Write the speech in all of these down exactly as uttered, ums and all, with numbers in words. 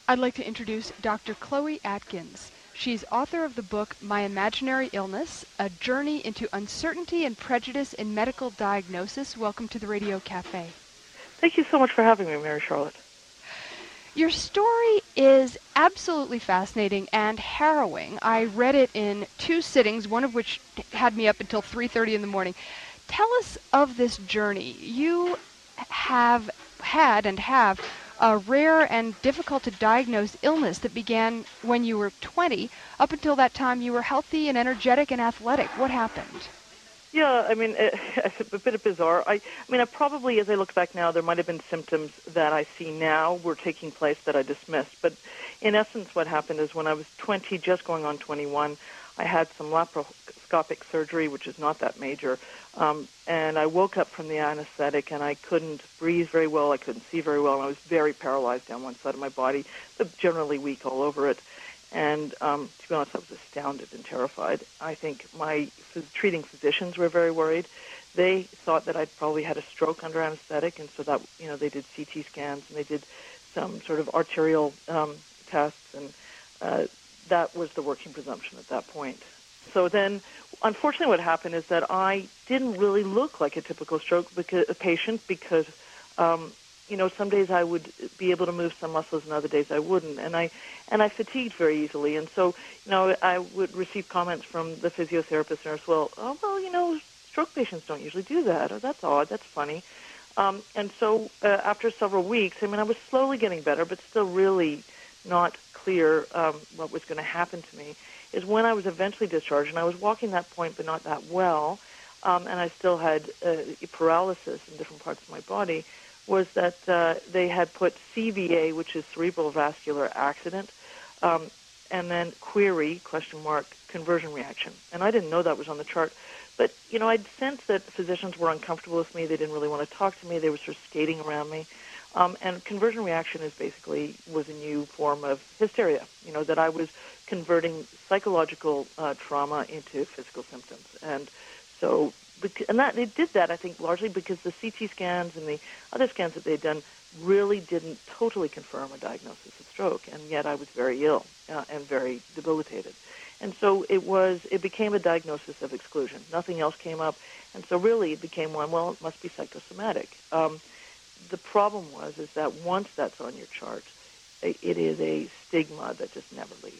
I'd like to introduce Doctor Chloe Atkins. She's author of the book My Imaginary Illness, A Journey into Uncertainty and Prejudice in Medical Diagnosis. Welcome to the Radio Cafe. Thank you so much for having me, Mary Charlotte. Your story is absolutely fascinating and harrowing. I read it in two sittings, one of which had me up until three thirty in the morning. Tell us of this journey. You have had and have a rare and difficult to diagnose illness that began when you were twenty. Up until that time, you were healthy and energetic and athletic. What happened? Yeah, I mean, it, it's a bit bizarre. I, I mean, I probably, as I look back now, there might have been symptoms that I see now were taking place that I dismissed. But in essence, what happened is when I was twenty, just going on twenty-one, I had some laparoscopic surgery, which is not that major, um, and I woke up from the anesthetic, and I couldn't breathe very well, I couldn't see very well, and I was very paralyzed down one side of my body, but generally weak all over it. And um, to be honest, I was astounded and terrified. I think my phys- treating physicians were very worried. They thought that I'd probably had a stroke under anesthetic, and so that, you know, they did C T scans, and they did some sort of arterial um, tests, and uh, that was the working presumption at that point. So then, unfortunately, what happened is that I didn't really look like a typical stroke because, a patient because, um, you know, some days I would be able to move some muscles and other days I wouldn't. And I and I fatigued very easily. And so, you know, I would receive comments from the physiotherapist nurse, well, oh, well, you know, stroke patients don't usually do that. Or that's odd. That's funny. Um, and so uh, after several weeks, I mean, I was slowly getting better, but still really not clear um, what was going to happen to me, is when I was eventually discharged, and I was walking that point but not that well, um, and I still had uh, paralysis in different parts of my body, was that uh, they had put C V A, which is cerebral vascular accident, um, and then query, question mark, conversion reaction. And I didn't know that was on the chart. But, you know, I'd sensed that physicians were uncomfortable with me. They didn't really want to talk to me. They were sort of skating around me. Um, and conversion reaction is basically was a new form of hysteria, you know, that I was converting psychological uh, trauma into physical symptoms. And so, and that they did that, I think, largely because the C T scans and the other scans that they'd done really didn't totally confirm a diagnosis of stroke, and yet I was very ill uh, and very debilitated. And so it was, it became a diagnosis of exclusion. Nothing else came up. And so really it became one, well, it must be psychosomatic. Um, the problem was is that once that's on your chart, it is a stigma that just never leaves.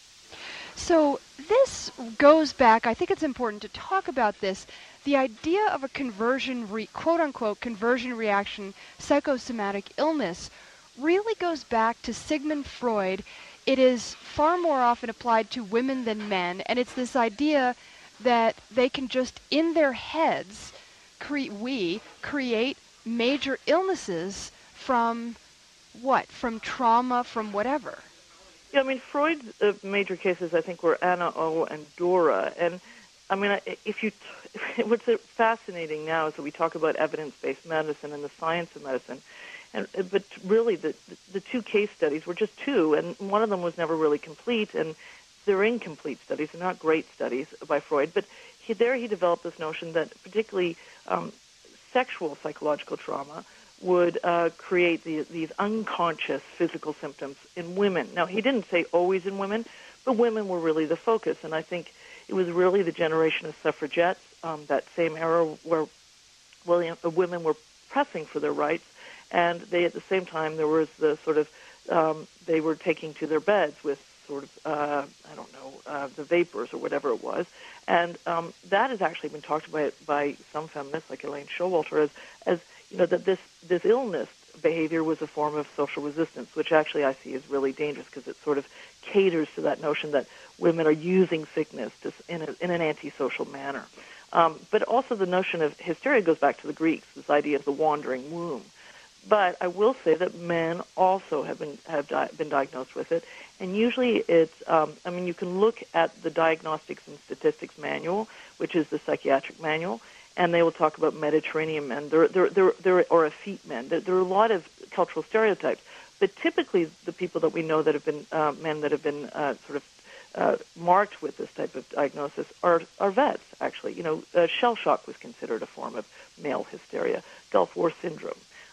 So this goes back, I think it's important to talk about this, the idea of a conversion, re, quote-unquote, conversion reaction psychosomatic illness really goes back to Sigmund Freud. It is far more often applied to women than men, and it's this idea that they can just, in their heads, cre- we create major illnesses from what? From trauma, from whatever. Yeah, I mean, Freud's uh, major cases, I think, were Anna O and Dora. And, I mean, if you, t- what's fascinating now is that we talk about evidence-based medicine and the science of medicine. And, but really, the, the two case studies were just two, and one of them was never really complete, and they're incomplete studies. They're not great studies by Freud. But he, there he developed this notion that particularly um, sexual psychological trauma would uh, create the, these unconscious physical symptoms in women. Now, he didn't say always in women, but women were really the focus. And I think it was really the generation of suffragettes, um, that same era where William, uh, women were pressing for their rights, and they, at the same time, there was the sort of, um, they were taking to their beds with sort of, uh, I don't know, uh, the vapors or whatever it was. And um, that has actually been talked about by some feminists like Elaine Showalter as, as you know, that this, this illness behavior was a form of social resistance, which actually I see is really dangerous because it sort of caters to that notion that women are using sickness to, in, a, in an antisocial manner. Um, but also the notion of hysteria goes back to the Greeks, this idea of the wandering womb. But I will say that men also have been have di- been diagnosed with it, and usually it's. Um, I mean, you can look at the Diagnostics and Statistics Manual, which is the psychiatric manual, and they will talk about Mediterranean men, there, there, there, there, or effete men. There, there are a lot of cultural stereotypes, but typically the people that we know that have been uh, men that have been uh, sort of uh, marked with this type of diagnosis are are vets. Actually, you know, uh, shell shock was considered a form of male hysteria. Gulf War syndrome.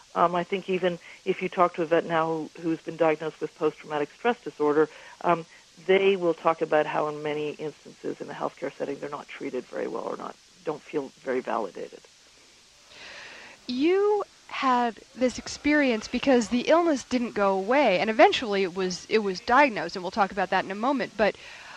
Um, I think even if you talk to a vet now who, who's been diagnosed with post-traumatic stress disorder, um, they will talk about how in many instances in the healthcare setting they're not treated very well or not don't feel very validated. You had this experience because the illness didn't go away, and eventually it was it was diagnosed, and we'll talk about that in a moment. But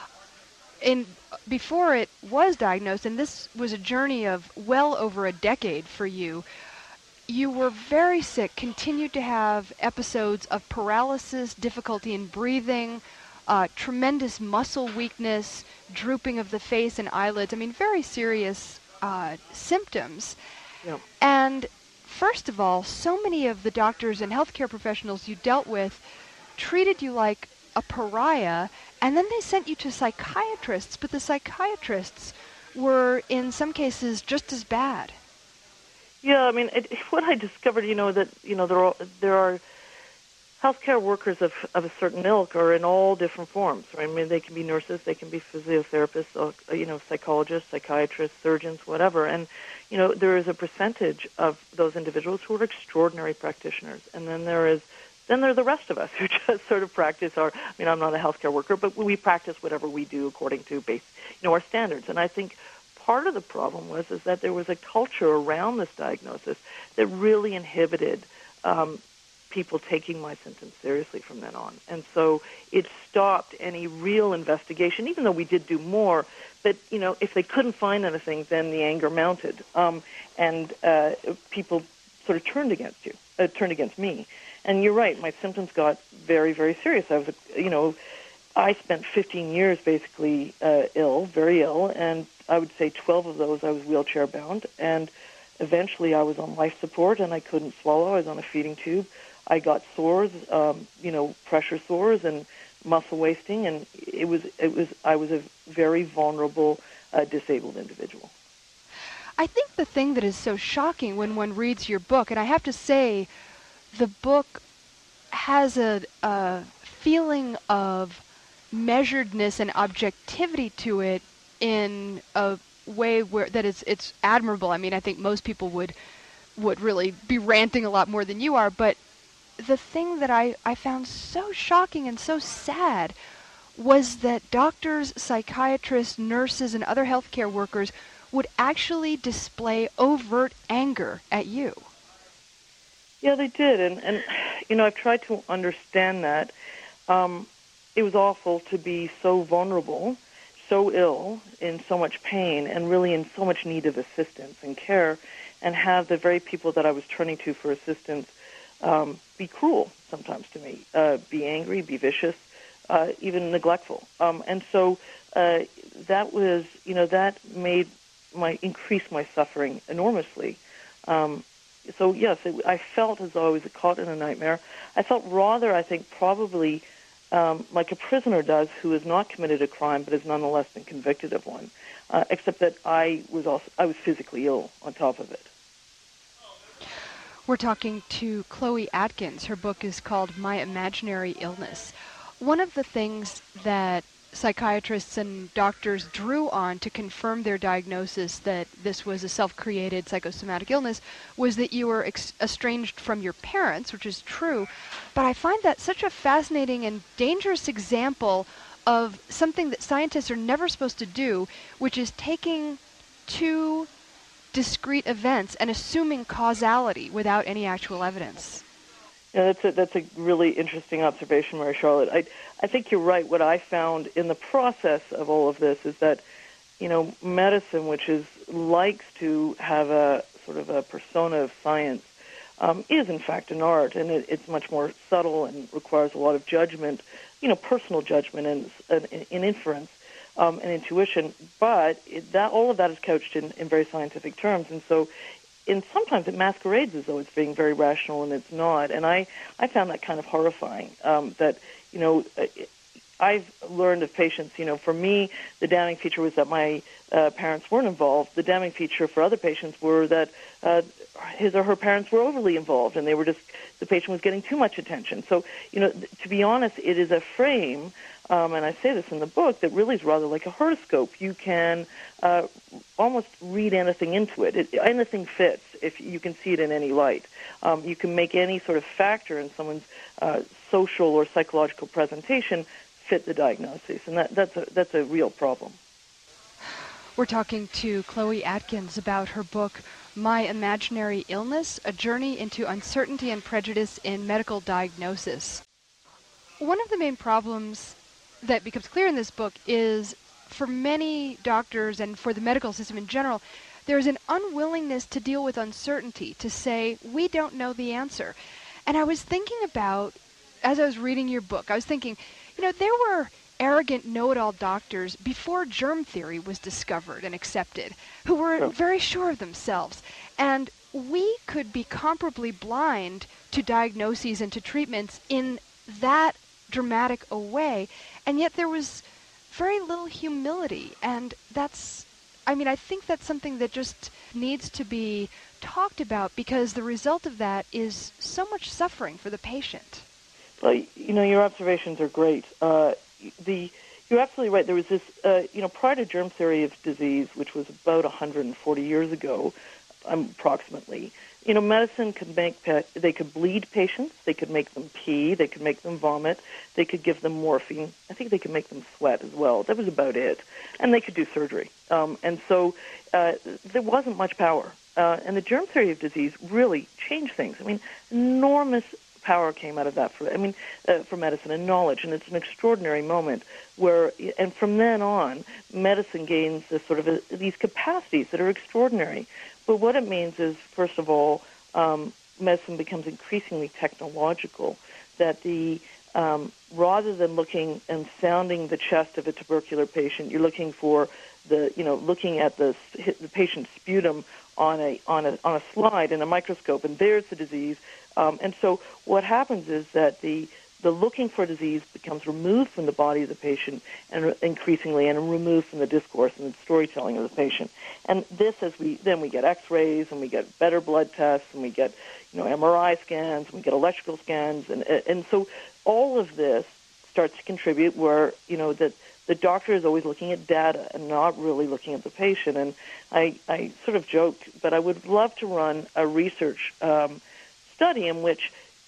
in before it was diagnosed, and this was a journey of well over a decade for you, you were very sick, continued to have episodes of paralysis, difficulty in breathing, uh, tremendous muscle weakness, drooping of the face and eyelids. I mean, very serious uh, symptoms. Yeah. And first of all, so many of the doctors and healthcare professionals you dealt with treated you like a pariah, and then they sent you to psychiatrists, but the psychiatrists were, in some cases, just as bad. Yeah, I mean, it, what I discovered, you know, that, you know, there are, there are healthcare workers of, of a certain ilk are in all different forms. Right? I mean, they can be nurses, they can be physiotherapists, uh, you know, psychologists, psychiatrists, surgeons, whatever. And, you know, there is a percentage of those individuals who are extraordinary practitioners. And then there is, then there are the rest of us who just sort of practice our, I mean, I'm not a healthcare worker, but we practice whatever we do according to base, you know, our standards. And I think part of the problem was is that there was a culture around this diagnosis that really inhibited um, people taking my symptoms seriously from then on. And so it stopped any real investigation, even though we did do more. But, you know, if they couldn't find anything, then the anger mounted. Um, and uh, people sort of turned against you, uh, turned against me. And you're right, my symptoms got very, very serious. I was, you know, I spent fifteen years basically uh, ill, very ill, and I would say twelve of those I was wheelchair bound. And eventually I was on life support and I couldn't swallow. I was on a feeding tube. I got sores, um, you know, pressure sores and muscle wasting, and it was, it was, I was a very vulnerable, uh, disabled individual. I think the thing that is so shocking when one reads your book, and I have to say, the book has a, a feeling of measuredness and objectivity to it in a way where that is it's admirable. I mean, I think most people would would really be ranting a lot more than you are, but the thing that I, I found so shocking and so sad was that doctors, psychiatrists, nurses, and other healthcare workers would actually display overt anger at you. Yeah, they did, and, and you know, I've tried to understand that. Um, it was awful to be so vulnerable, so ill, in so much pain, and really in so much need of assistance and care, and have the very people that I was turning to for assistance um, be cruel sometimes to me, uh, be angry, be vicious, uh, even neglectful. Um, and so uh, that was, you know, that made my increase my suffering enormously. Um, So, yes, it, I felt as though I was caught in a nightmare. I felt rather, I think, probably um, like a prisoner does who has not committed a crime but has nonetheless been convicted of one, uh, except that I was also I was physically ill on top of it. We're talking to Chloe Atkins. Her book is called My Imaginary Illness. One of the things that psychiatrists and doctors drew on to confirm their diagnosis that this was a self-created psychosomatic illness was that you were ex- estranged from your parents, which is true. But I find that such a fascinating and dangerous example of something that scientists are never supposed to do, which is taking two discrete events and assuming causality without any actual evidence. Yeah, that's a, that's a really interesting observation, Mary Charlotte. I, I think you're right. What I found in the process of all of this is that, you know, medicine, which is likes to have a sort of a persona of science, um, is in fact an art, and it, it's much more subtle and requires a lot of judgment, you know, personal judgment and, and, and inference um, and intuition. But it, that all of that is couched in, in very scientific terms, and so. And sometimes it masquerades as though it's being very rational, and it's not. And I, I found that kind of horrifying, um, that, you know, I've learned of patients, you know, for me, the damning feature was that my uh, parents weren't involved. The damning feature for other patients were that uh, his or her parents were overly involved, and they were just, the patient was getting too much attention. So, you know, th- to be honest, it is a frame, um, and I say this in the book, that really is rather like a horoscope. You can uh, almost read anything into it. it. Anything fits. if you can see it in any light. Um, you can make any sort of factor in someone's uh, social or psychological presentation fit the diagnosis, and that, that's a that's a real problem. We're talking to Chloe Atkins about her book, My Imaginary Illness, A Journey into Uncertainty and Prejudice in Medical Diagnosis. One of the main problems that becomes clear in this book is, for many doctors and for the medical system in general, there is an unwillingness to deal with uncertainty, to say, we don't know the answer. And I was thinking about, as I was reading your book, I was thinking, you know, there were arrogant know-it-all doctors before germ theory was discovered and accepted, who were Sure. very sure of themselves. And we could be comparably blind to diagnoses and to treatments in that dramatic a way, and yet there was very little humility. And that's, I mean, I think that's something that just needs to be talked about, because the result of that is so much suffering for the patient. Well, you know, your observations are great. Uh, the You're absolutely right. There was this, uh, you know, prior to germ theory of disease, which was about one hundred forty years ago, um, approximately, you know, medicine could make, pe- they could bleed patients, they could make them pee, they could make them vomit, they could give them morphine. I think they could make them sweat as well. That was about it. And they could do surgery. Um, and so uh, there wasn't much power. Uh, and the germ theory of disease really changed things. I mean, enormous power came out of that for, I mean, uh, for medicine and knowledge, and it's an extraordinary moment where, and from then on, medicine gains this sort of a, these capacities that are extraordinary. But what it means is, first of all, um, medicine becomes increasingly technological, that the um, rather than looking and sounding the chest of a tubercular patient, you're looking for the, you know, looking at the the patient's sputum on a on a on a slide in a microscope, and there's the disease. Um, and so what happens is that the the looking for disease becomes removed from the body of the patient, and re- increasingly, and removed from the discourse and the storytelling of the patient. And this, as we then we get X-rays, and we get better blood tests, and we get, you know, M R I scans, and we get electrical scans, and and so all of this starts to contribute where, you know, that the doctor is always looking at data and not really looking at the patient. And I, I sort of joke, but I would love to run a research um, study in which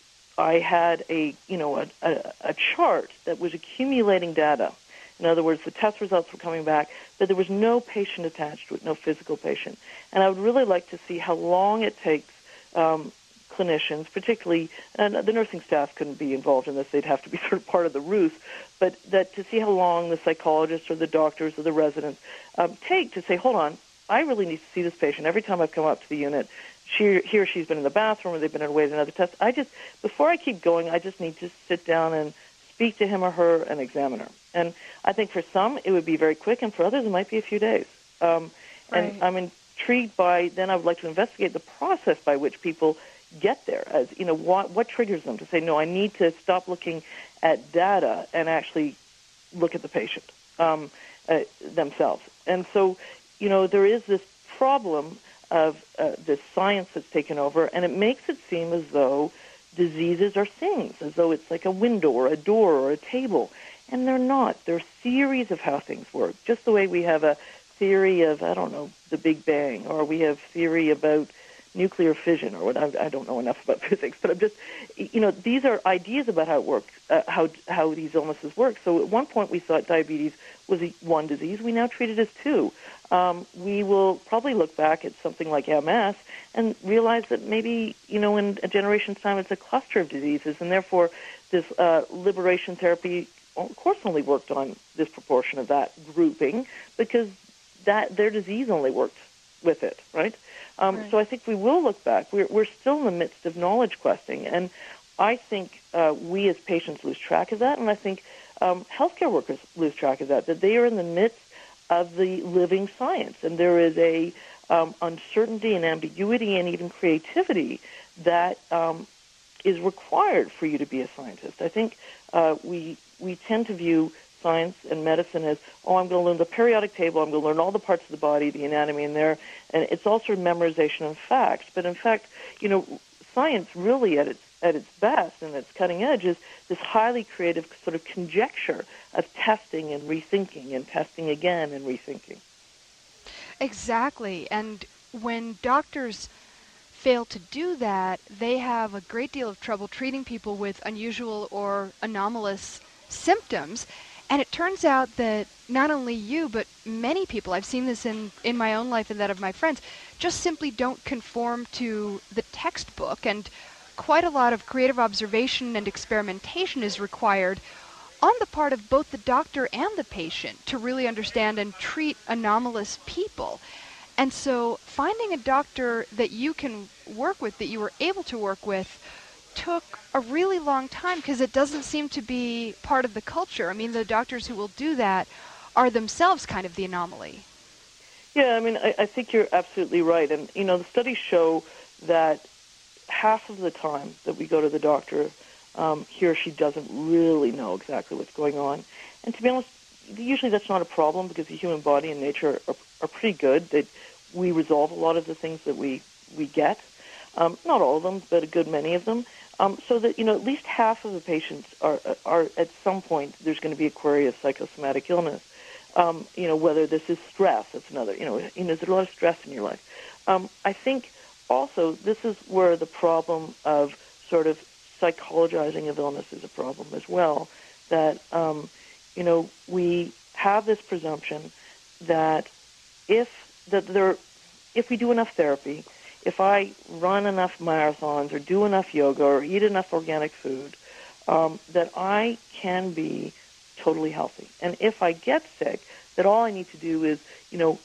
I had a, you know, a, a, a chart that was accumulating data. In other words, the test results were coming back, but there was no patient attached to it, no physical patient. And I would really like to see how long it takes um, clinicians, particularly, and the nursing staff couldn't be involved in this, they'd have to be sort of part of the ruse, but that to see how long the psychologists or the doctors or the residents um, take to say, hold on, I really need to see this patient every time I've come up to the unit. She, he or she's been in the bathroom, or they've been away to another test. I just, before I keep going, I just need to sit down and speak to him or her and examine her. And I think for some it would be very quick, and for others it might be a few days. Um, Right. And I'm intrigued by, then I would like to investigate the process by which people get there. As you know, what, what triggers them to say, no, I need to stop looking at data and actually look at the patient um, uh, themselves. And so, you know, there is this problem of uh, this science that's taken over, and it makes it seem as though diseases are things, as though it's like a window or a door or a table. And they're not. They're theories of how things work, just the way we have a theory of, I don't know, the Big Bang, or we have theory about nuclear fission, or what, I, I don't know enough about physics, but I'm just, you know, these are ideas about how it works, uh, how how these illnesses work. So at one point we thought diabetes was a, one disease. We now treat it as two. Um, we will probably look back at something like M S and realize that maybe, you know, in a generation's time it's a cluster of diseases, and therefore this uh, liberation therapy, of course, only worked on this proportion of that grouping, because that their disease only worked with it, right? Um, Right. So I think we will look back. We're, we're still in the midst of knowledge questing, and I think uh, we as patients lose track of that, and I think um, healthcare workers lose track of that, that they are in the midst of the living science, and there is a um, uncertainty and ambiguity and even creativity that um, is required for you to be a scientist. I think uh, we we tend to view science and medicine as, oh, I'm going to learn the periodic table, I'm going to learn all the parts of the body, the anatomy in there, and it's all sort of memorization of facts. But in fact, you know, science really at its at its best and its cutting edge is this highly creative sort of conjecture of testing and rethinking and testing again and rethinking. Exactly. And when doctors fail to do that, they have a great deal of trouble treating people with unusual or anomalous symptoms. And it turns out that not only you, but many people, I've seen this in, in my own life and that of my friends, just simply don't conform to the textbook, and quite a lot of creative observation and experimentation is required on the part of both the doctor and the patient to really understand and treat anomalous people. And so finding a doctor that you can work with, that you were able to work with, took a really long time because it doesn't seem to be part of the culture. I mean, the doctors who will do that are themselves kind of the anomaly. Yeah, I mean, I, I think you're absolutely right. And, you know, the studies show that half of the time that we go to the doctor, um, he or she doesn't really know exactly what's going on. And to be honest, usually that's not a problem because the human body and nature are, are pretty good. That we resolve a lot of the things that we, we get. Um, not all of them, but a good many of them. Um, so that, you know, at least half of the patients are, are at some point, there's going to be a query of psychosomatic illness. Um, you know, whether this is stress, that's another, you know, you know, there's a lot of stress in your life. Um, I think also this is where the problem of sort of psychologizing of illness is a problem as well, that, um, you know, we have this presumption that if, that there, if we do enough therapy, if I run enough marathons or do enough yoga or eat enough organic food, um, that I can be totally healthy. And if I get sick, that all I need to do is, you know,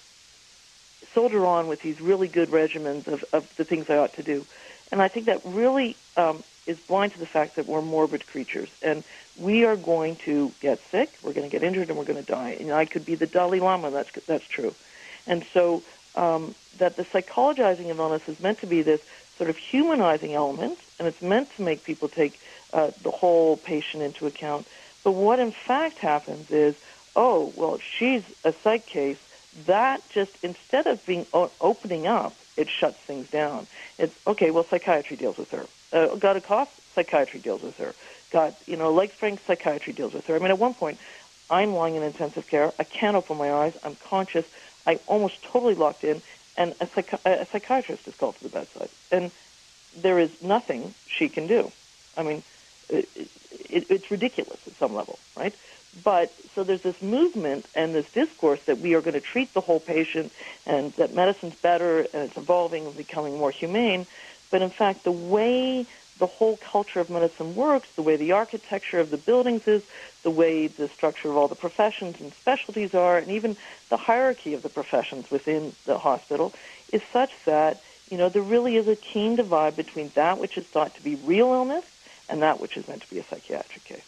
soldier on with these really good regimens of, of the things I ought to do. And I think that really um, is blind to the fact that we're morbid creatures. And we are going to get sick, we're going to get injured, and we're going to die. And I could be the Dalai Lama, that's, that's true. And so um, that the psychologizing of illness is meant to be this sort of humanizing element, and it's meant to make people take uh, the whole patient into account. But what in fact happens is, oh, well, she's a psych case. That just, instead of being o- opening up, it shuts things down. It's, okay, well, psychiatry deals with her. Uh, got a cough? Psychiatry deals with her. Got, you know, leg strength? Psychiatry deals with her. I mean, at one point, I'm lying in intensive care. I can't open my eyes. I'm conscious. I'm almost totally locked in, and a, psychi- a psychiatrist is called to the bedside. And there is nothing she can do. I mean, it, it, it's ridiculous at some level, right? But so there's this movement and this discourse that we are going to treat the whole patient and that medicine's better and it's evolving and becoming more humane. But in fact, the way the whole culture of medicine works, the way the architecture of the buildings is, the way the structure of all the professions and specialties are, and even the hierarchy of the professions within the hospital is such that, you know, there really is a keen divide between that which is thought to be real illness and that which is meant to be a psychiatric case.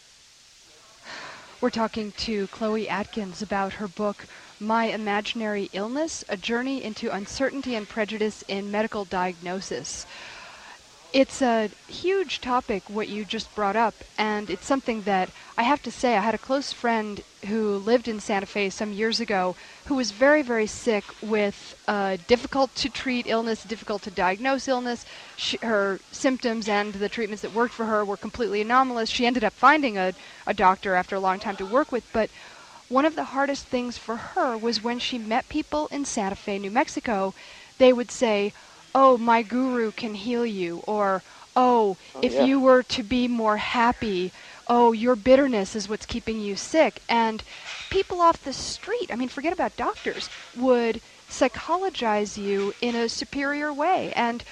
We're talking to Chloe Atkins about her book, My Imaginary Illness, A Journey into Uncertainty and Prejudice in Medical Diagnosis. It's a huge topic, what you just brought up, and it's something that I have to say, I had a close friend who lived in Santa Fe some years ago who was very, very sick with uh, difficult-to-treat illness, difficult-to-diagnose illness. She, her symptoms and the treatments that worked for her were completely anomalous. She ended up finding a, a doctor after a long time to work with, but one of the hardest things for her was when she met people in Santa Fe, New Mexico, they would say, oh, my guru can heal you, or, oh, Oh, if yeah. you were to be more happy, oh, your bitterness is what's keeping you sick. And people off the street, I mean, forget about doctors, would psychologize you in a superior way. And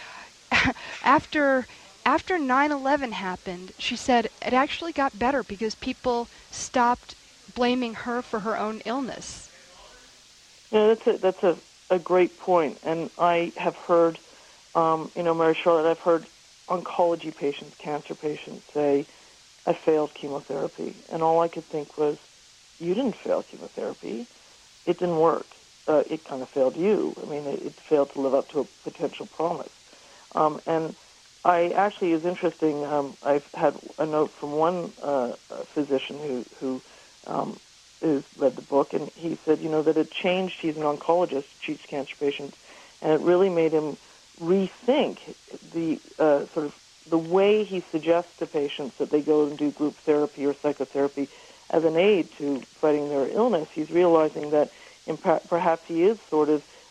after after nine eleven happened, she said it actually got better because people stopped blaming her for her own illness. Yeah, that's a, that's a, a great point. And I have heard, um, you know, Mary Charlotte, I've heard oncology patients, cancer patients say, I failed chemotherapy. And all I could think was, you didn't fail chemotherapy. It didn't work. Uh, it kind of failed you. I mean, it, it failed to live up to a potential promise. Um, and I actually, is interesting, um, I've had a note from one uh, physician who, who um, has read the book, and he said, you know, that it changed, he's an oncologist, treats cancer patients, and it really made him rethink the uh, sort of the way he suggests to patients that they go and do group therapy or psychotherapy as an aid to fighting their illness. He's realizing that in per- perhaps he is sort of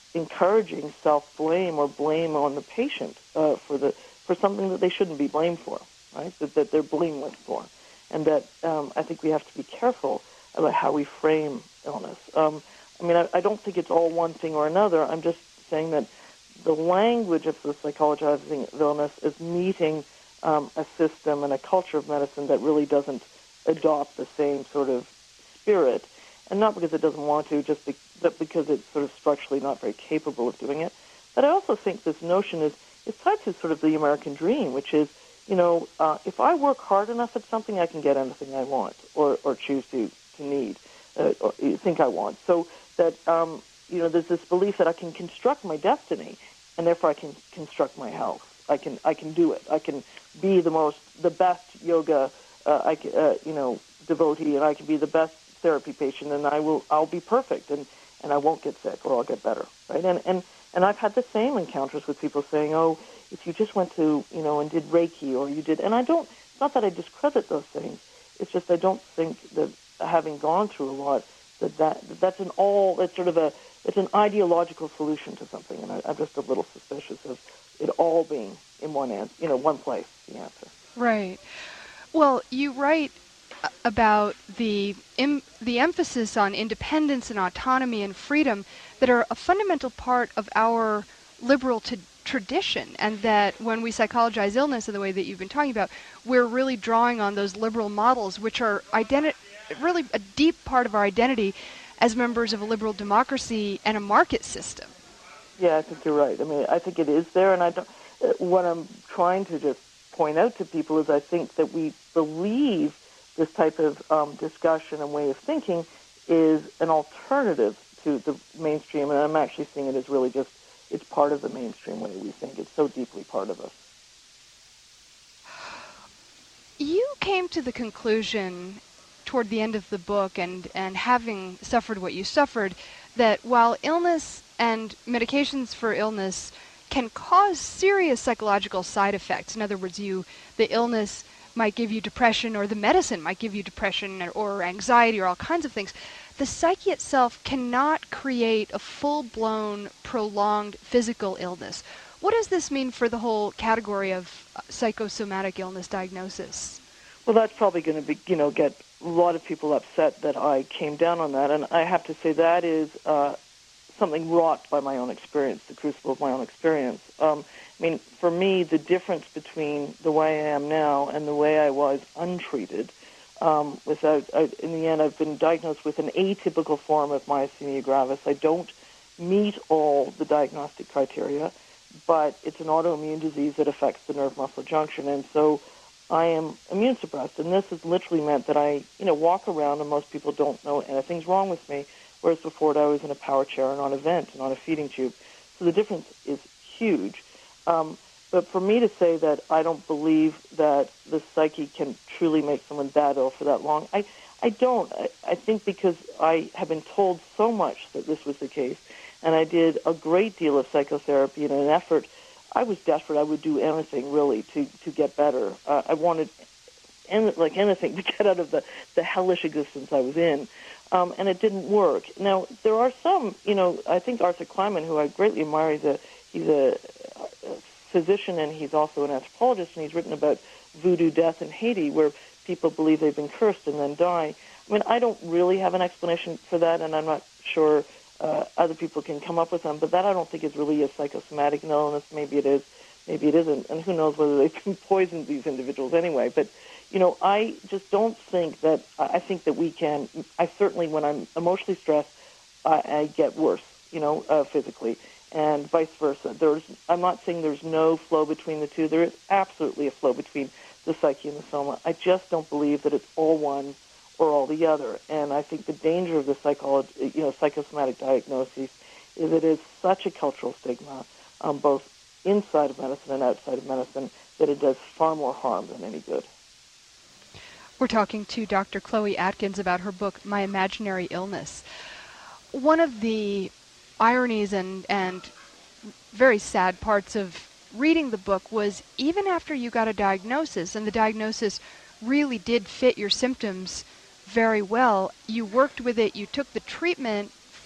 encouraging self-blame or blame on the patient uh, for the for something that they shouldn't be blamed for, right? That, that they're blameless for, and that um, I think we have to be careful about how we frame illness. Um, I mean, I, I don't think it's all one thing or another. I'm just saying that the language of the psychologizing of illness is meeting um, a system and a culture of medicine that really doesn't adopt the same sort of spirit, and not because it doesn't want to, just be, but because it's sort of structurally not very capable of doing it. But I also think this notion is, is tied to sort of the American dream, which is, you know, uh, if I work hard enough at something, I can get anything I want or, or choose to, to need, uh, or think I want. So that, um, you know, there's this belief that I can construct my destiny, and therefore I can construct my health. I can I can do it. I can be the most, the best yoga, uh, I can, uh, you know, devotee, and I can be the best therapy patient, and I will I'll be perfect, and, and I won't get sick, or I'll get better, right? And and and I've had the same encounters with people saying, oh, if you just went to, you know, and did Reiki, or you did, and I don't. It's not that I discredit those things. It's just I don't think that having gone through a lot, that, that, that that's an all, that's sort of a, it's an ideological solution to something, and I, I'm just a little suspicious of it all being in one answer, you know, one place, the answer. Right. Well, you write about the im- the emphasis on independence and autonomy and freedom that are a fundamental part of our liberal t- tradition, and that when we psychologize illness in the way that you've been talking about, we're really drawing on those liberal models, which are identi- really a deep part of our identity as members of a liberal democracy and a market system. Yeah, I think you're right. I mean, I think it is there, and I don't. Uh, what I'm trying to just point out to people is I think that we believe this type of um, discussion and way of thinking is an alternative to the mainstream, and I'm actually seeing it as really just, it's part of the mainstream way we think. It's so deeply part of us. You came to the conclusion toward the end of the book, and, and having suffered what you suffered, that while illness and medications for illness can cause serious psychological side effects, in other words, you the illness might give you depression, or the medicine might give you depression or, or anxiety or all kinds of things, the psyche itself cannot create a full-blown, prolonged physical illness. What does this mean for the whole category of psychosomatic illness diagnosis? Well, that's probably going to be, you know, get a lot of people upset that I came down on that, and I have to say that is uh, something wrought by my own experience, the crucible of my own experience. Um, I mean, for me, the difference between the way I am now and the way I was untreated, um, without, I, in the end, I've been diagnosed with an atypical form of myasthenia gravis. I don't meet all the diagnostic criteria, but it's an autoimmune disease that affects the nerve-muscle junction, and so I am immune suppressed, and this has literally meant that I, you know, walk around and most people don't know anything's wrong with me, whereas before I was in a power chair and on a vent and on a feeding tube. So the difference is huge. Um, but for me to say that I don't believe that the psyche can truly make someone that ill for that long, I, I don't. I, I think because I have been told so much that this was the case, and I did a great deal of psychotherapy in an effort. I was desperate. I would do anything, really, to, to get better. Uh, I wanted, any, like anything, to get out of the, the hellish existence I was in. Um, and it didn't work. Now, there are some, you know, I think Arthur Kleinman, who I greatly admire, he's a, he's a, a physician and he's also an anthropologist, and he's written about voodoo death in Haiti, where people believe they've been cursed and then die. I mean, I don't really have an explanation for that, and I'm not sure uh, other people can come up with them, but that I don't think is really a psychosomatic illness. Maybe it is, maybe it isn't, and who knows whether they've poisoned these individuals anyway. But you know, I just don't think that, I think that we can, I certainly, when I'm emotionally stressed, I, I get worse, you know, uh, physically, and vice versa. There's, I'm not saying there's no flow between the two. There is absolutely a flow between the psyche and the soma. I just don't believe that it's all one or all the other. And I think the danger of the psychology, you know, psychosomatic diagnosis is it is such a cultural stigma, um, both inside of medicine and outside of medicine, that it does far more harm than any good. We're talking to Doctor Chloe Atkins about her book, My Imaginary Illness. One of the ironies and, and very sad parts of reading the book was even after you got a diagnosis, and the diagnosis really did fit your symptoms very well, you worked with it, you took the treatment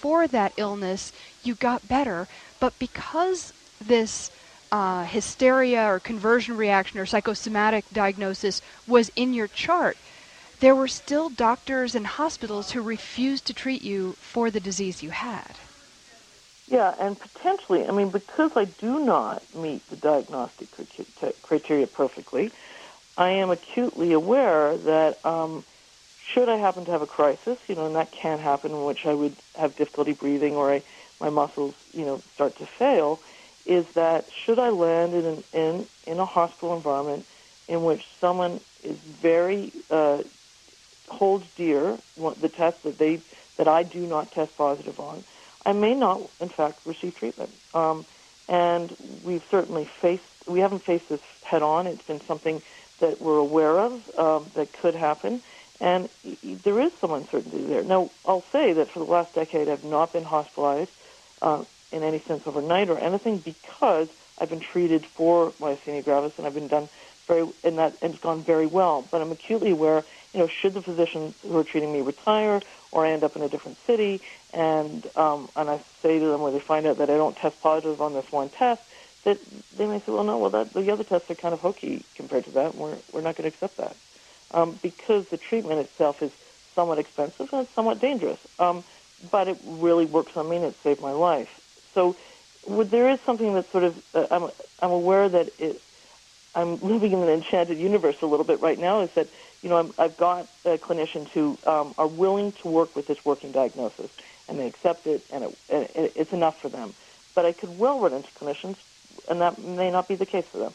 for that illness, you got better. But because this uh, hysteria or conversion reaction or psychosomatic diagnosis was in your chart, there were still doctors and hospitals who refused to treat you for the disease you had. Yeah, and potentially, I mean, because I do not meet the diagnostic criteria perfectly, I am acutely aware that um, should I happen to have a crisis, you know, and that can happen, in which I would have difficulty breathing or I, my muscles, you know, start to fail, is that should I land in an, in in a hospital environment in which someone is very uh, holds dear the test that they that I do not test positive on, I may not, in fact, receive treatment. Um, and we've certainly faced, we haven't faced this head on. It's been something that we're aware of um, that could happen. And y- y- there is some uncertainty there. Now, I'll say that for the last decade, I've not been hospitalized uh, in any sense overnight or anything because I've been treated for myasthenia gravis and I've been done very, and that and it's gone very well. But I'm acutely aware, you know, should the physicians who are treating me retire or I end up in a different city, and um, and I say to them when they find out that I don't test positive on this one test, that they may say, well, no, well, that, the other tests are kind of hokey compared to that, and we're, we're not going to accept that. Um, because the treatment itself is somewhat expensive and it's somewhat dangerous. Um, but it really works on me and it saved my life. So would, there is something that sort of, uh, I'm, I'm aware that it, I'm living in an enchanted universe a little bit right now, is that, you know, I'm, I've got uh, clinicians who um, are willing to work with this working diagnosis, and they accept it, and it, it, it's enough for them. But I could well run into clinicians, and that may not be the case for them.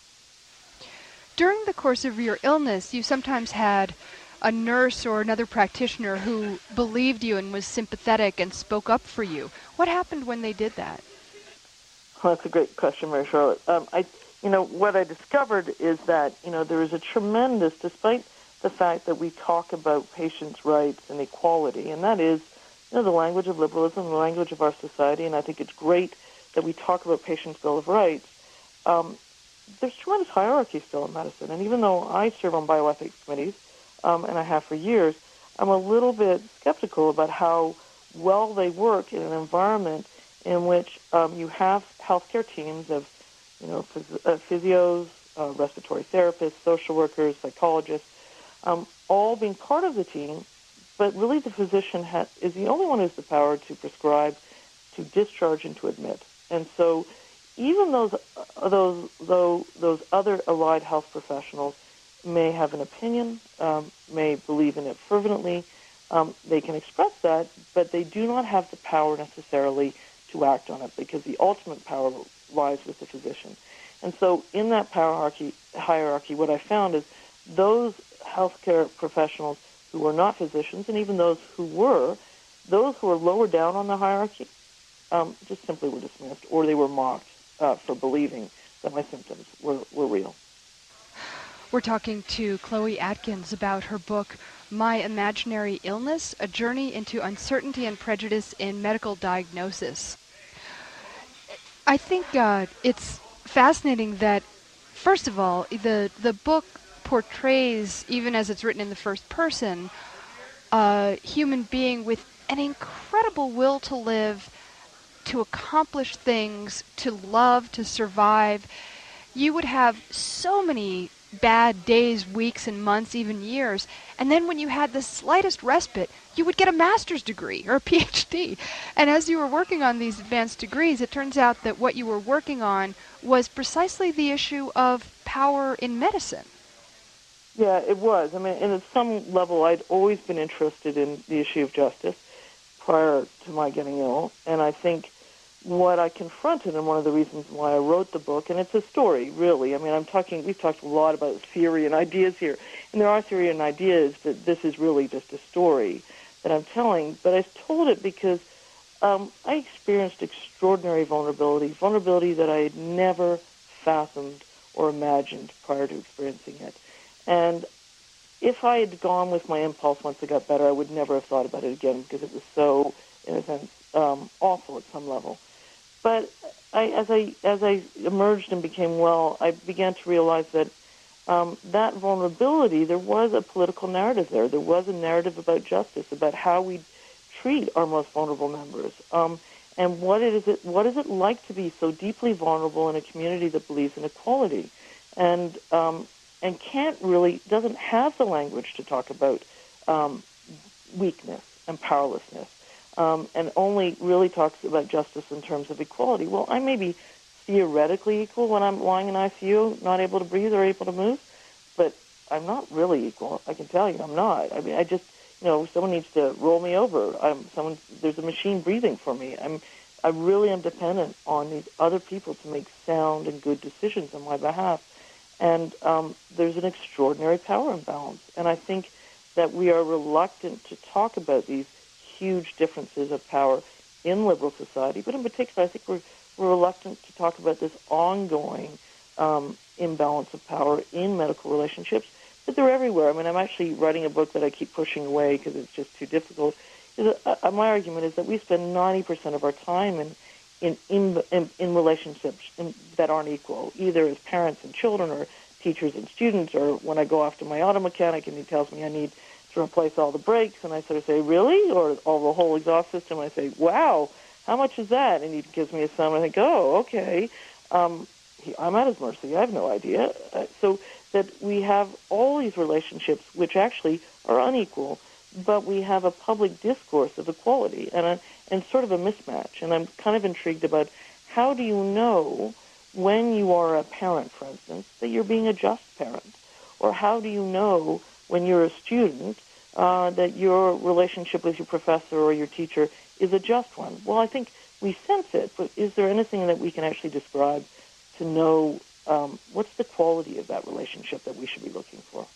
During the course of your illness, you sometimes had a nurse or another practitioner who believed you and was sympathetic and spoke up for you. What happened when they did that? Well, that's a great question, Mary Charlotte. Um, I, you know, what I discovered is that, you know, there is a tremendous, despite the fact that we talk about patients' rights and equality, and that is, you know, the language of liberalism, the language of our society, and I think it's great that we talk about patients' Bill of Rights. Um, there's tremendous hierarchy still in medicine, and even though I serve on bioethics committees, um, and I have for years, I'm a little bit skeptical about how well they work in an environment in which um, you have healthcare teams of, you know, phys- uh, physios, uh, respiratory therapists, social workers, psychologists, um, all being part of the team, but really the physician ha- is the only one who has the power to prescribe, to discharge, and to admit. And so even those uh, those those, those other allied health professionals may have an opinion, um, may believe in it fervently, um, they can express that, but they do not have the power necessarily to act on it because the ultimate power lies with the physician. And so in that power hierarchy, hierarchy, what I found is those healthcare professionals who were not physicians, and even those who were, those who were lower down on the hierarchy, um, just simply were dismissed, or they were mocked uh, for believing that my symptoms were, were real. We're talking to Chloe Atkins about her book, My Imaginary Illness, A Journey into Uncertainty and Prejudice in Medical Diagnosis. I think uh, it's fascinating that, first of all, the, the book portrays, even as it's written in the first person, a human being with an incredible will to live, to accomplish things, to love, to survive. You would have so many bad days, weeks, and months, even years. And then when you had the slightest respite, you would get a master's degree or a P H D. And as you were working on these advanced degrees, it turns out that what you were working on was precisely the issue of power in medicine. Yeah, it was. I mean, and at some level, I'd always been interested in the issue of justice prior to my getting ill. And I think what I confronted, and one of the reasons why I wrote the book, and it's a story, really. I mean, I'm talking, we've talked a lot about theory and ideas here, and there are theory and ideas, but this is really just a story that I'm telling. But I told it because um, I experienced extraordinary vulnerability, vulnerability that I had never fathomed or imagined prior to experiencing it. And if I had gone with my impulse once I got better, I would never have thought about it again because it was so, in a sense, um, awful at some level. But I, as I as I emerged and became well, I began to realize that um, that vulnerability, there was a political narrative there. There was a narrative about justice, about how we treat our most vulnerable members? Um, and what is it? What is it like to be so deeply vulnerable in a community that believes in equality, and um, and can't really doesn't have the language to talk about um, weakness and powerlessness, um, and only really talks about justice in terms of equality? Well, I may be theoretically equal when I'm lying in I C U, not able to breathe or able to move, but I'm not really equal. I can tell you, I'm not. I mean, I just, you know, someone needs to roll me over. I'm someone. There's a machine breathing for me. I'm. I really am dependent on these other people to make sound and good decisions on my behalf. And um, there's an extraordinary power imbalance. And I think that we are reluctant to talk about these huge differences of power in liberal society. But in particular, I think we're, we're reluctant to talk about this ongoing um, imbalance of power in medical relationships. But they're everywhere. I mean, I'm actually writing a book that I keep pushing away because it's just too difficult. Is that, uh, my argument is that we spend ninety percent of our time in in in, in, in relationships in, that aren't equal, either as parents and children or teachers and students, or when I go off to my auto mechanic and he tells me I need to replace all the brakes, and I sort of say, really? Or all the whole exhaust system, and I say, wow, how much is that? And he gives me a sum, and I think, oh, okay. Um, he, I'm at his mercy. I have no idea. Uh, so that we have all these relationships which actually are unequal, but we have a public discourse of equality and a, and sort of a mismatch. And I'm kind of intrigued about how do you know when you are a parent, for instance, that you're being a just parent? Or how do you know when you're a student uh, that your relationship with your professor or your teacher is a just one? Well, I think we sense it, but is there anything that we can actually describe to know um, what's the quality of that relationship that we should be looking for?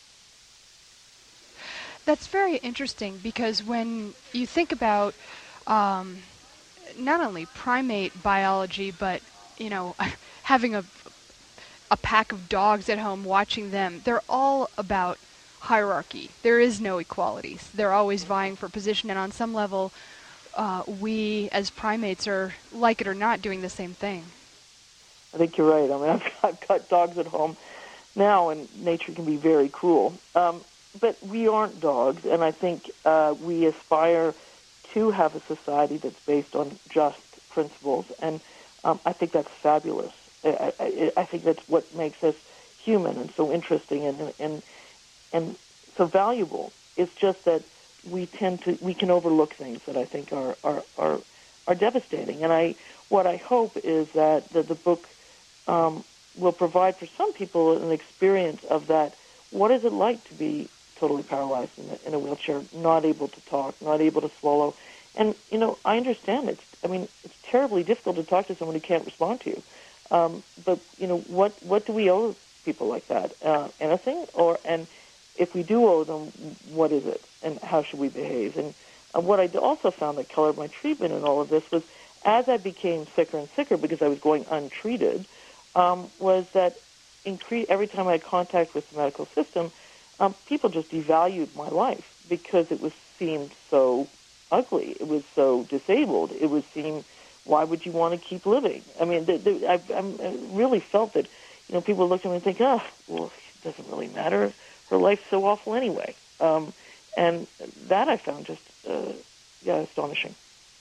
That's very interesting because when you think about um, not only primate biology, but, you know, having a, a pack of dogs at home, watching them, they're all about hierarchy. There is no equality. They're always vying for position, and on some level, uh, we as primates are, like it or not, doing the same thing. I think you're right. I mean, I've, I've got dogs at home now, and nature can be very cruel. Um, But we aren't dogs, and I think uh, we aspire to have a society that's based on just principles, and um, I think that's fabulous. I, I, I think that's what makes us human and so interesting and and and so valuable. It's just that we tend to we can overlook things that I think are are are, are devastating. And I what I hope is that the, the book um, will provide for some people an experience of that. What is it like to be totally paralyzed in a, in a wheelchair, not able to talk, not able to swallow? And, you know, I understand it's, I mean, it's terribly difficult to talk to someone who can't respond to you. Um, but, you know, what, what do we owe people like that? Uh, anything? Or, and if we do owe them, what is it? And how should we behave? And uh, what I also found that colored my treatment in all of this was as I became sicker and sicker because I was going untreated, um, was that incre- every time I had contact with the medical system, Um, people just devalued my life because it was seemed so ugly. It was so disabled. It was seemed, why would you want to keep living? I mean, the, the, I, I really felt that, you know, people looked at me and think, oh, well, it doesn't really matter. Her life's so awful anyway. Um, and that I found just, uh, yeah, astonishing.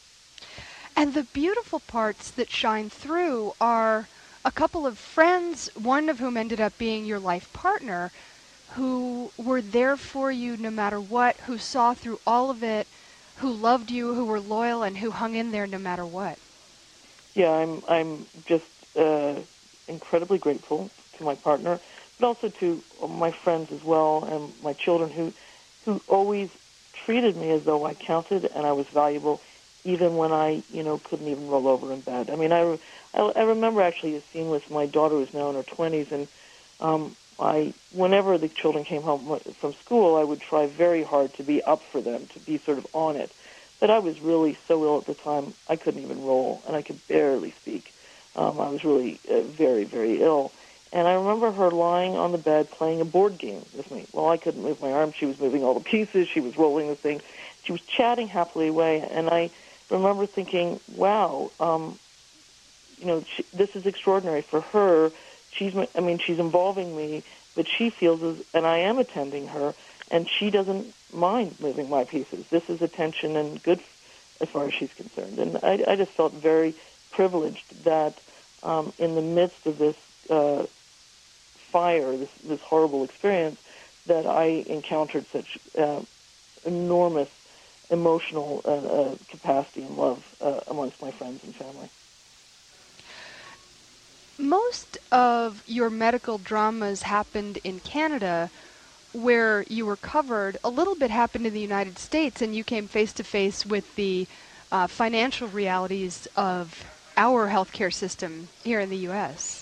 And the beautiful parts that shine through are a couple of friends, one of whom ended up being your life partner, who were there for you no matter what, who saw through all of it, who loved you, who were loyal, and who hung in there no matter what. Yeah, I'm I'm just uh, incredibly grateful to my partner, but also to my friends as well and my children who who always treated me as though I counted and I was valuable, even when I, you know, couldn't even roll over in bed. I mean, I, I, I remember actually a scene with my daughter who's now in her twenties, and um, I, whenever the children came home from school, I would try very hard to be up for them, to be sort of on it. But I was really so ill at the time, I couldn't even roll, and I could barely speak. Um, I was really uh, very, very ill. And I remember her lying on the bed playing a board game with me. Well, I couldn't move my arm. She was moving all the pieces. She was rolling the thing. She was chatting happily away. And I remember thinking, wow, um, you know, she, this is extraordinary for her. She's, I mean, she's involving me, but she feels as, and I am attending her, and she doesn't mind moving my pieces. This is attention and good, as far as she's concerned. And I, I just felt very privileged that um, in the midst of this uh, fire, this, this horrible experience, that I encountered such uh, enormous emotional uh, uh, capacity and love uh, amongst my friends and family. Most of your medical dramas happened in Canada, where you were covered. A little bit happened in the United States, and you came face to face with the uh, financial realities of our healthcare system here in the U S.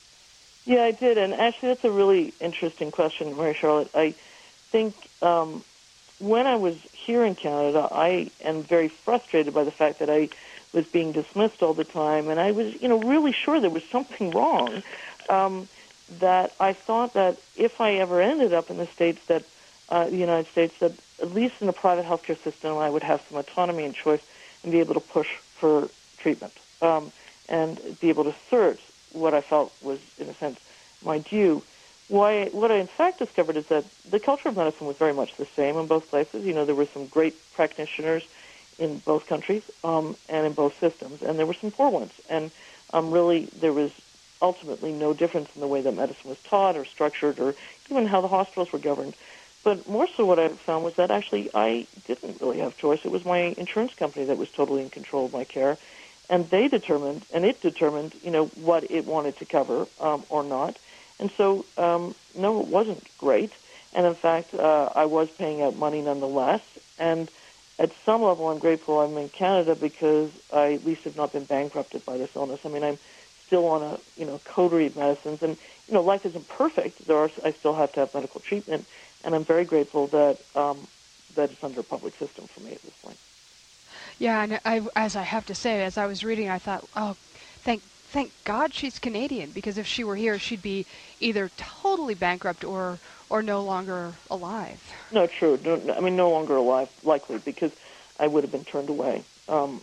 Yeah, I did, and actually that's a really interesting question, Mary Charlotte. I think um, when I was here in Canada, I am very frustrated by the fact that I was being dismissed all the time, and I was, you know, really sure there was something wrong. Um, that I thought that if I ever ended up in the States, that uh, the United States, that at least in the private healthcare system, I would have some autonomy and choice and be able to push for treatment um, and be able to assert what I felt was, in a sense, my due. Why, what I in fact discovered is that the culture of medicine was very much the same in both places. You know, there were some great practitioners in both countries um, and in both systems, and there were some poor ones. And um, really, there was ultimately no difference in the way that medicine was taught or structured or even how the hospitals were governed. But more so what I found was that actually I didn't really have choice. It was my insurance company that was totally in control of my care, and they determined, and it determined, you know, what it wanted to cover um, or not. And so, um, no, it wasn't great. And in fact, uh, I was paying out money nonetheless. And at some level, I'm grateful I'm in Canada because I at least have not been bankrupted by this illness. I mean, I'm still on a, you know, coterie of medicines. And, you know, life isn't perfect. There are, I still have to have medical treatment. And I'm very grateful that um, that it's under a public system for me at this point. Yeah, and I, as I have to say, as I was reading, I thought, oh, thank thank God she's Canadian, because if she were here, she'd be either totally bankrupt or or no longer alive. No, true. No, I mean, no longer alive, likely, because I would have been turned away um,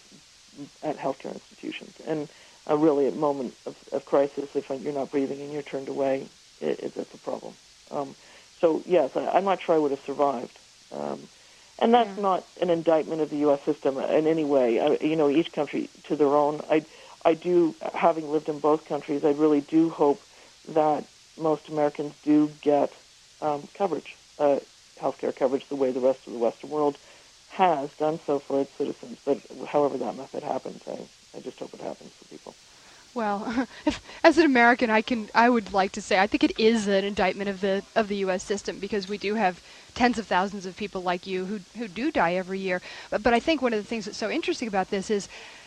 at healthcare institutions. And uh, really, at a moment of, of crisis, if you're not breathing and you're turned away, it, it, it's a problem. Um, so, yes, I, I'm not sure I would have survived. Um, and that's yeah. not an indictment of the U S system in any way. I, you know, each country to their own. I, I do, having lived in both countries, I really do hope that most Americans do get um, coverage, uh, healthcare coverage, the way the rest of the Western world has done so for its citizens. But however that method happens, I, I just hope it happens for people. Well, if, as an American, I can I would like to say I think it is an indictment of the of the U S system, because we do have tens of thousands of people like you who who do die every year. But, but I think one of the things that's so interesting about this is,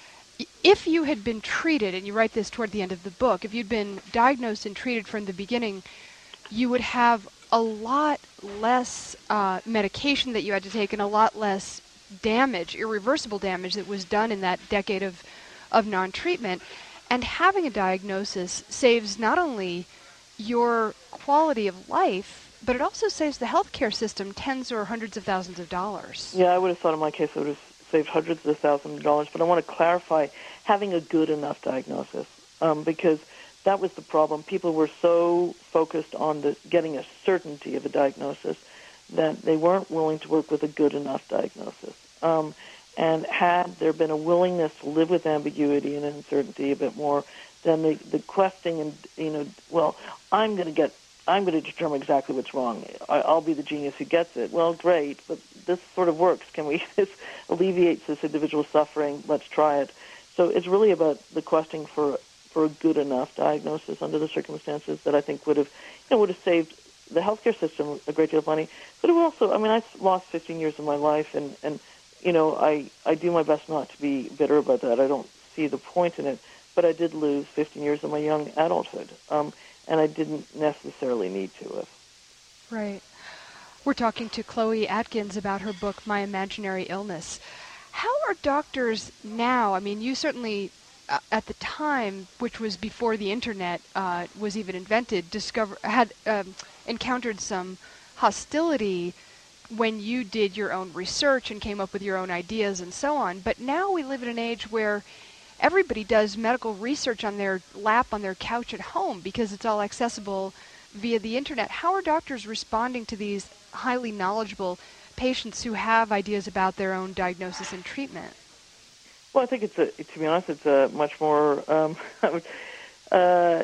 if you had been treated, and you write this toward the end of the book, if you'd been diagnosed and treated from the beginning, you would have a lot less uh, medication that you had to take and a lot less damage, irreversible damage that was done in that decade of, of non-treatment. And having a diagnosis saves not only your quality of life, but it also saves the healthcare system tens or hundreds of thousands of dollars. Yeah, I would have thought in my case it would have saved hundreds of thousands of dollars, but I want to clarify having a good enough diagnosis, um, because that was the problem. People were so focused on the, getting a certainty of a diagnosis that they weren't willing to work with a good enough diagnosis. Um, and had there been a willingness to live with ambiguity and uncertainty a bit more, then the, the questing and, you know, well, I'm going to get, I'm going to determine exactly what's wrong. I, I'll be the genius who gets it. Well, great, but this sort of works. Can we, this alleviates this individual suffering. Let's try it. So it's really about the questing for for a good enough diagnosis under the circumstances that I think would have, you know, would have saved the healthcare system a great deal of money. But it would also, I mean, I lost fifteen years of my life, and, and you know, I, I do my best not to be bitter about that. I don't see the point in it. But I did lose fifteen years of my young adulthood, um, and I didn't necessarily need to have. Right. We're talking to Chloe Atkins about her book, My Imaginary Illness. How are doctors now? I mean, you certainly, uh, at the time, which was before the internet uh, was even invented, discover had um, encountered some hostility when you did your own research and came up with your own ideas and so on. But now we live in an age where everybody does medical research on their lap, on their couch at home, because it's all accessible via the internet. How are doctors responding to these highly knowledgeable patients who have ideas about their own diagnosis and treatment? Well, I think it's a, to be honest, it's a much more um, uh,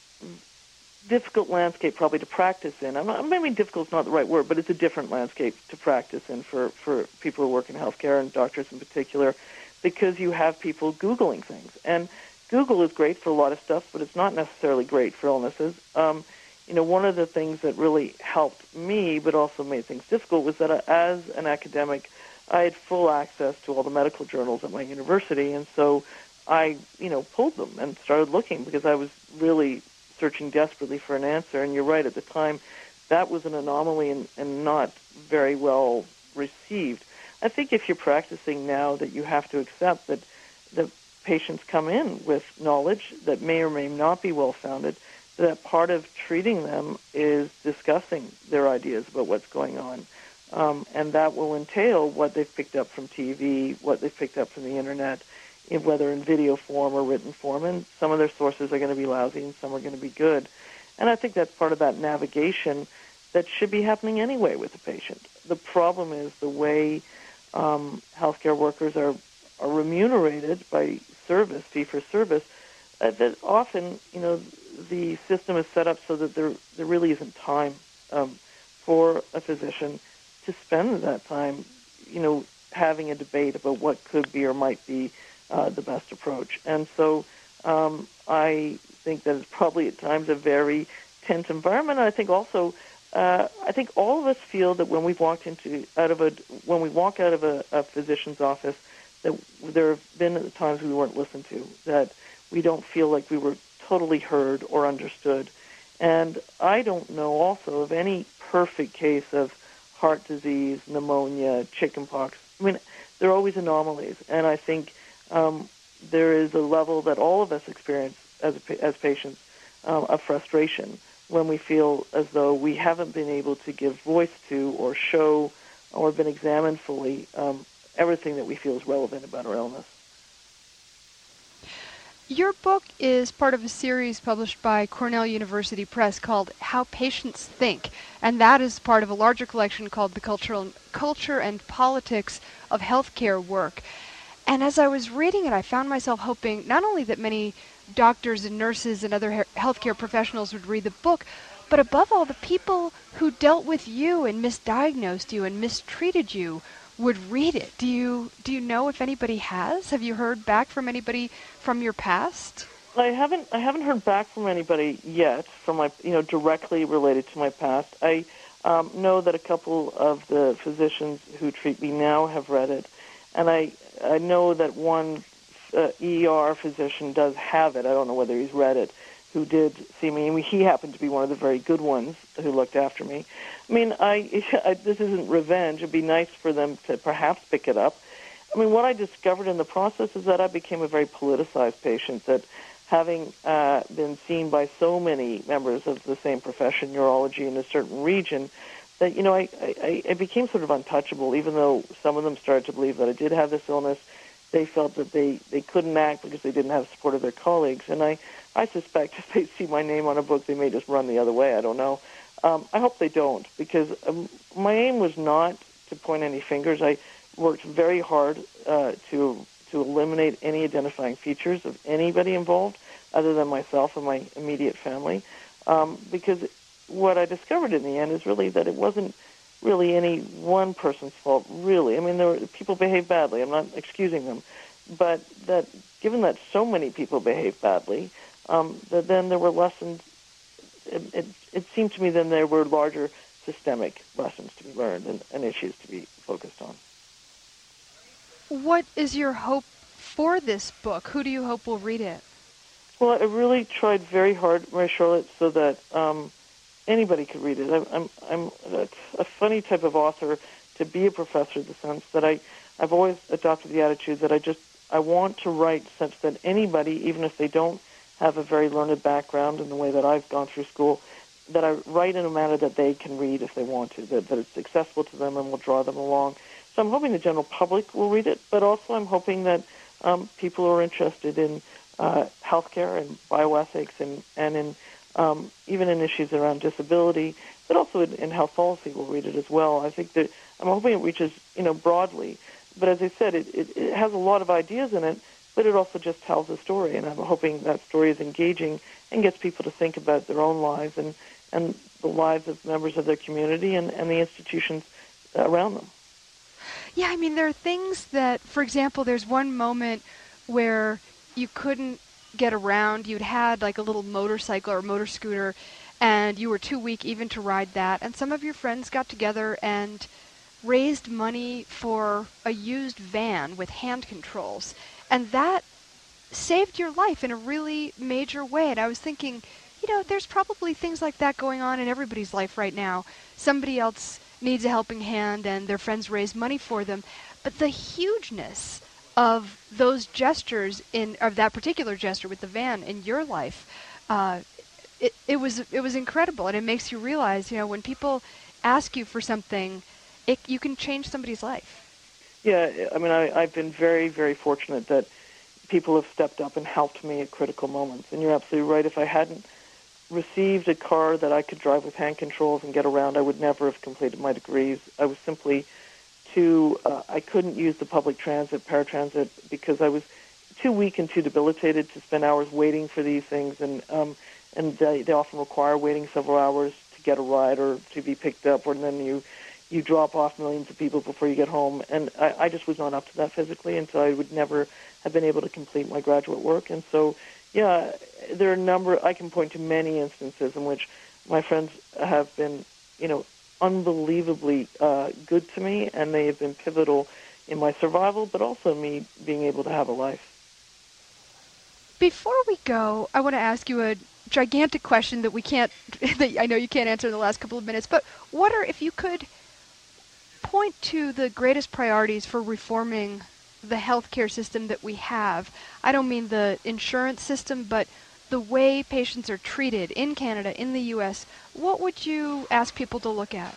difficult landscape probably to practice in. I'm not, maybe difficult is not the right word, but it's a different landscape to practice in for, for people who work in healthcare and doctors in particular, because you have people Googling things. And Google is great for a lot of stuff, but it's not necessarily great for illnesses. Um, you know, one of the things that really helped me, but also made things difficult, was that uh, as an academic, I had full access to all the medical journals at my university, and so I, you know, pulled them and started looking because I was really searching desperately for an answer. And you're right, at the time, that was an anomaly and, and not very well received. I think if you're practicing now, that you have to accept that the patients come in with knowledge that may or may not be well-founded, that part of treating them is discussing their ideas about what's going on. Um, and that will entail what they've picked up from T V, what they've picked up from the Internet, in, whether in video form or written form. And some of their sources are going to be lousy and some are going to be good. And I think that's part of that navigation that should be happening anyway with the patient. The problem is the way um, healthcare workers are, are remunerated by service, fee-for-service, uh, that often, you know, the system is set up so that there, there really isn't time um, for a physician to spend that time, you know, having a debate about what could be or might be uh, the best approach. And so um, I think that it's probably at times a very tense environment. And I think also, uh, I think all of us feel that when we've walked into, out of a, when we walk out of a, a physician's office, that there have been times we weren't listened to, that we don't feel like we were totally heard or understood. And I don't know also of any perfect case of heart disease, pneumonia, chickenpox. I mean, there are always anomalies, and I think um, there is a level that all of us experience as a, as patients um, of frustration when we feel as though we haven't been able to give voice to or show or been examined fully um, everything that we feel is relevant about our illness. Your book is part of a series published by Cornell University Press called How Patients Think, and that is part of a larger collection called The Cultural, Culture and Politics of Healthcare Work. And as I was reading it, I found myself hoping not only that many doctors and nurses and other healthcare professionals would read the book, but above all, the people who dealt with you and misdiagnosed you and mistreated you would read it. Do you do you know if anybody has? Have you heard back from anybody from your past? I haven't I haven't heard back from anybody yet from my you know directly related to my past. I um, know that a couple of the physicians who treat me now have read it, and I I know that one uh, E R physician does have it. I don't know whether he's read it. Who did see me? I mean, he happened to be one of the very good ones who looked after me. I mean, I, I this isn't revenge. It'd be nice for them to perhaps pick it up. I mean, what I discovered in the process is that I became a very politicized patient, that having uh, been seen by so many members of the same profession, neurology, in a certain region, that, you know, I, I, I became sort of untouchable, even though some of them started to believe that I did have this illness. They felt that they, they couldn't act because they didn't have the support of their colleagues. And I, I suspect if they see my name on a book, they may just run the other way. I don't know. Um, I hope they don't, because um, my aim was not to point any fingers. I worked very hard uh, to to eliminate any identifying features of anybody involved other than myself and my immediate family, um, because what I discovered in the end is really that it wasn't really any one person's fault, really. I mean, there were, people behaved badly. I'm not excusing them. But that given that so many people behaved badly, um, that then there were lessons. It, it, it seemed to me then there were larger systemic lessons to be learned and, and issues to be focused on. What is your hope for this book? Who do you hope will read it? Well, I really tried very hard, Mary Charlotte, so that um, anybody could read it. I'm, I'm, I'm a, a funny type of author to be a professor, in the sense that I, I've always adopted the attitude that I just I want to write such that anybody, even if they don't have a very learned background in the way that I've gone through school, that I write in a manner that they can read if they want to, that, that it's accessible to them and will draw them along. So I'm hoping the general public will read it, but also I'm hoping that um, people who are interested in uh, healthcare and bioethics and, and in um, even in issues around disability, but also in, in health policy will read it as well. I think that I'm hoping it reaches, you know, broadly, but as I said, it, it, it has a lot of ideas in it, but it also just tells a story, and I'm hoping that story is engaging and gets people to think about their own lives and, and the lives of members of their community and, and the institutions around them. Yeah, I mean, there are things that, for example, there's one moment where you couldn't get around. You'd had like a little motorcycle or motor scooter, and you were too weak even to ride that. And some of your friends got together and raised money for a used van with hand controls. And that saved your life in a really major way. And I was thinking, you know, there's probably things like that going on in everybody's life right now. Somebody else needs a helping hand and their friends raise money for them. But the hugeness of those gestures, in of that particular gesture with the van in your life, uh, it, it was it was incredible. And it makes you realize, you know, when people ask you for something, it, you can change somebody's life. Yeah, I mean, I, I've been very, very fortunate that people have stepped up and helped me at critical moments. And you're absolutely right. If I hadn't received a car that I could drive with hand controls and get around, I would never have completed my degrees. I was simply too, uh, I couldn't use the public transit, paratransit, because I was too weak and too debilitated to spend hours waiting for these things. And um, and they, they often require waiting several hours to get a ride or to be picked up, or then you you drop off millions of people before you get home. And I, I just was not up to that physically, and so I would never have been able to complete my graduate work. And so, yeah, there are a number, I can point to many instances in which my friends have been, you know, unbelievably uh, good to me, and they have been pivotal in my survival, but also me being able to have a life. Before we go, I want to ask you a gigantic question that we can't, that I know you can't answer in the last couple of minutes, but what are, if you could point to the greatest priorities for reforming the healthcare system that we have. I don't mean the insurance system, but the way patients are treated in Canada, in the U S, what would you ask people to look at?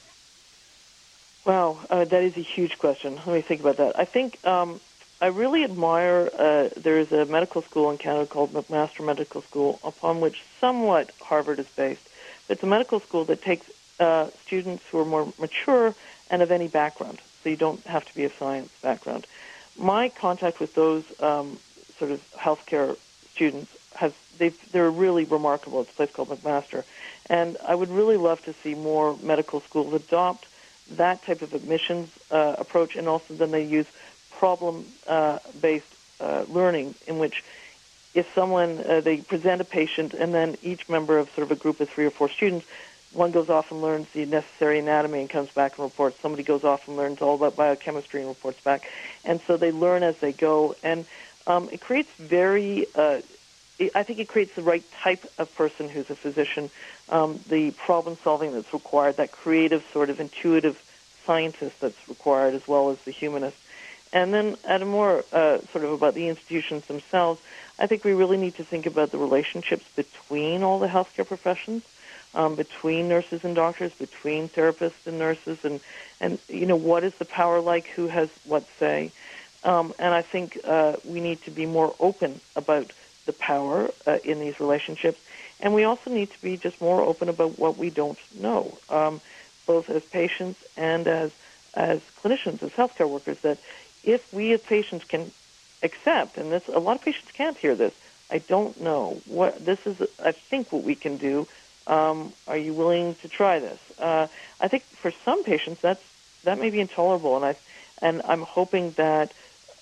Wow, uh, that is a huge question. Let me think about that. I think um, I really admire, uh, there is a medical school in Canada called McMaster Medical School, upon which somewhat Harvard is based. It's a medical school that takes uh, students who are more mature and of any background, so you don't have to be a science background. My contact with those um, sort of healthcare students has they've, they're really remarkable. It's a place called McMaster, and I would really love to see more medical schools adopt that type of admissions uh, approach, and also then they use problem-based uh, uh, learning, in which if someone uh, they present a patient, and then each member of sort of a group of three or four students. One goes off and learns the necessary anatomy and comes back and reports. Somebody goes off and learns all about biochemistry and reports back. And so they learn as they go. And um, it creates very, uh, it, I think it creates the right type of person who's a physician, um, the problem solving that's required, that creative sort of intuitive scientist that's required, as well as the humanist. And then at a more uh, sort of about the institutions themselves, I think we really need to think about the relationships between all the healthcare professions. Um, between nurses and doctors, between therapists and nurses, and, and you know, what is the power like, who has what say. Um, and I think uh, we need to be more open about the power uh, in these relationships. And we also need to be just more open about what we don't know, um, both as patients and as, as clinicians, as healthcare workers, that if we as patients can accept, and this, a lot of patients can't hear this, I don't know, what this is, I think what we can do. Um, are you willing to try this? Uh, I think for some patients that's that may be intolerable, and I and I'm hoping that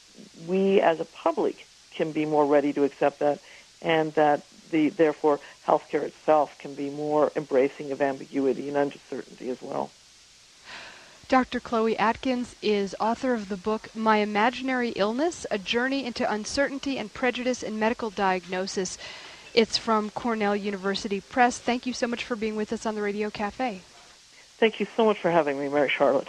we as a public can be more ready to accept that, and that the therefore healthcare itself can be more embracing of ambiguity and uncertainty as well. Doctor Chloe Atkins is author of the book My Imaginary Illness: A Journey into Uncertainty and Prejudice in Medical Diagnosis. It's from Cornell University Press. Thank you so much for being with us on the Radio Cafe. Thank you so much for having me, Mary Charlotte.